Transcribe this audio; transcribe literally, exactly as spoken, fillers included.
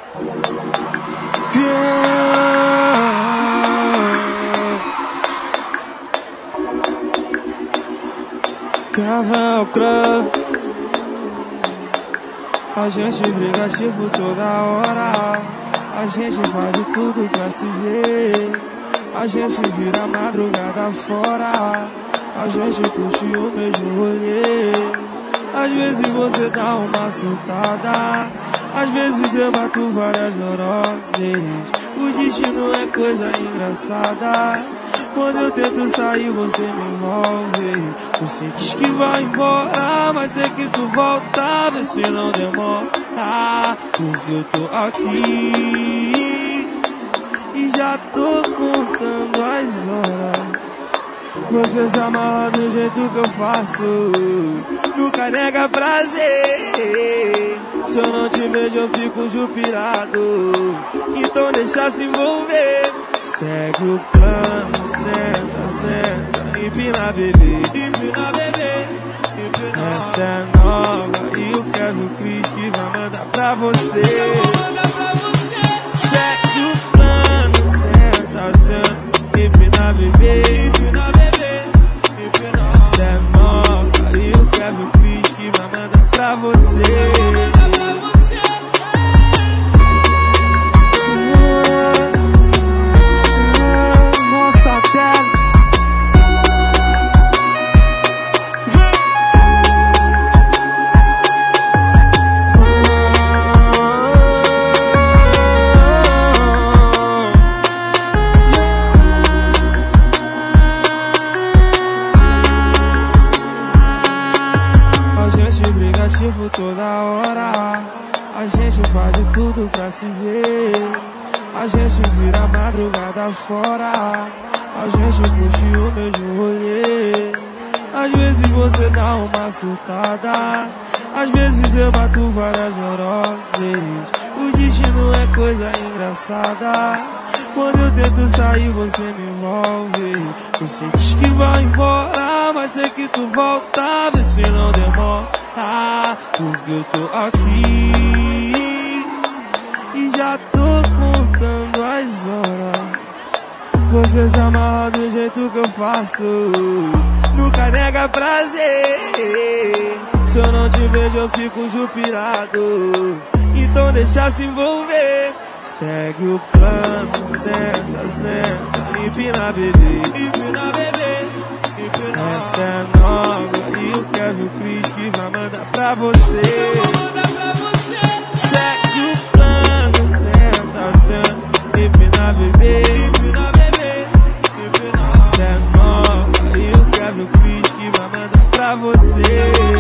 Caval Crave, a gente briga tipo toda hora, a gente faz de tudo pra se ver, a gente vira madrugada fora, a gente curte o mesmo rolê. Às vezes você dá uma surtada, às vezes eu mato várias neuroses. O destino é coisa engraçada, quando eu tento sair você me envolve. Você diz que vai embora, mas sei que tu volta, vê se não demora, porque eu tô aqui e já tô contando as horas. Você se amarra do jeito que eu faço, nunca nega prazer. Se eu não te beijo eu fico jupirado, então deixa se envolver. Segue o plano, senta, senta, empina bebê, empina bebê, empina. Essa é nova e o Kevin Chris que vai mandar pra você. Segue o plano, senta, senta, empina bebê, empina bebê. Essa é nova e o Kevin Chris que vai mandar pra você. Tipo toda hora, a gente faz de tudo pra se ver, a gente vira madrugada fora, a gente curte o mesmo rolê. Às vezes você dá uma surtada, às vezes eu mato várias neuroses. O destino é coisa engraçada, quando eu tento sair você me envolve. Você diz que vai embora, mas sei que tu volta, vê se não demora, porque eu tô aqui e já tô contando as horas. Você se amarra do jeito que eu faço, nunca nega prazer. Se eu não te beijo eu fico jupirado, então deixa se envolver. Segue o plano, senta, senta, empina bebê, empina bebê, empina. Essa é nova e o Kevin Chris que vai mandar pra você. Segue o plano, senta, senta, empina bebê, empina bebê, empina. Essa é nova e o Kevin Chris que vai mandar pra você.